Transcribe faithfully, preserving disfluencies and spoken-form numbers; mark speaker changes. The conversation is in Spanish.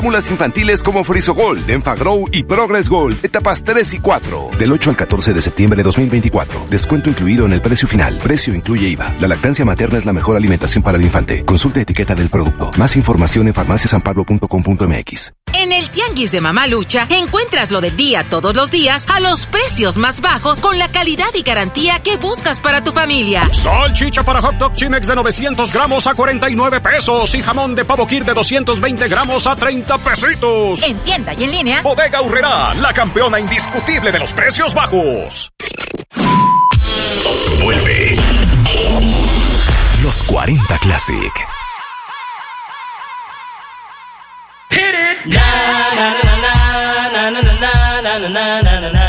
Speaker 1: Fórmulas infantiles como Frisogold, Enfagrow y Progress Gold, etapas tres y cuatro. Del ocho al catorce de septiembre de dos mil veinticuatro. Descuento incluido en el precio final. Precio incluye I V A. La lactancia materna es la mejor alimentación para el infante. Consulte etiqueta del producto. Más información en farmacia san pablo punto com punto m x.
Speaker 2: En el Tianguis de Mamá Lucha encuentras lo del día todos los días a los precios más bajos con la calidad y garantía que buscas para tu familia.
Speaker 3: Salchicha para hot dog Chimex de novecientos gramos a cuarenta y nueve pesos y jamón de pavo Kir de doscientos veinte gramos a treinta pesitos.
Speaker 2: En tienda y en línea.
Speaker 3: Bodega Aurrerá, la campeona indiscutible de los precios bajos.
Speaker 4: Vuelve Los cuarenta Classic.
Speaker 5: Hit it. Na na na na na na na na na na na na.